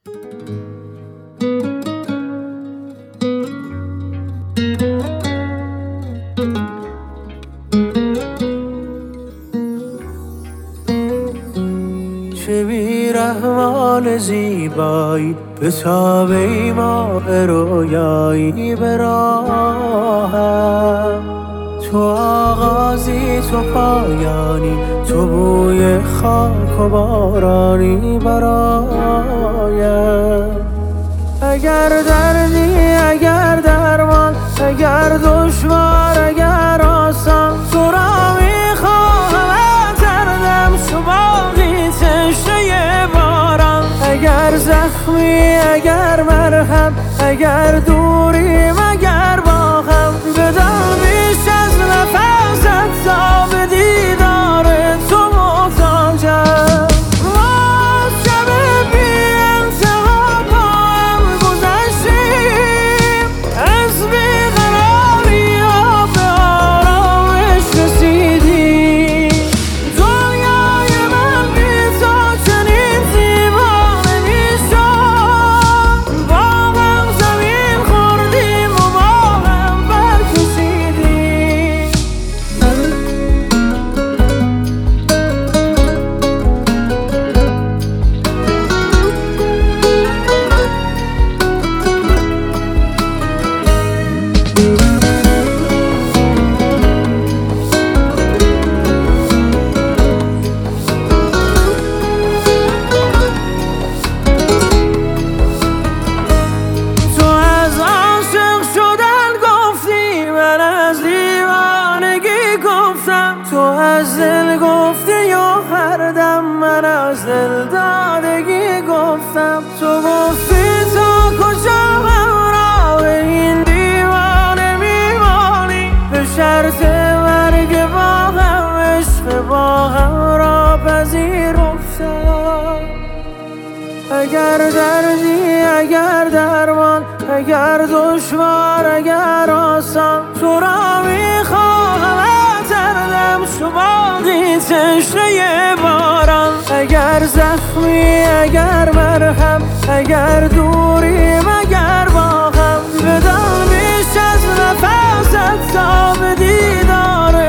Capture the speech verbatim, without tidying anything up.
چه بی‌رحمان زیبایی به تاب ماه رویایی به راهم، تو آغازی تو پایانی، تو بوی خاک و بارانی برایم. اگر دردی اگر درمان، اگر دشوار اگر آسان، تو را میخواهم دردم شو باقی تشنه باران. اگر زخمی اگر مرهم، اگر دوریم اگر با هم، بدان بیش از نفست تا به دیدار تو محتاجم. تو از دل گفتی یا هر دم من از دل دادگی گفتم. تو گفتی تا کجا همراه این دیوانه میمانی، به شرط مرگ با هم عشق با هم را پذیرفتم. اگر دردی اگر درمان، اگر دشوار اگر آسان، تو را میخواهم شو باقی تشنه باران. اگر زخمی اگر مرهم، اگر دوریم اگر با هم، بدان بیش از نفست تا به دیدار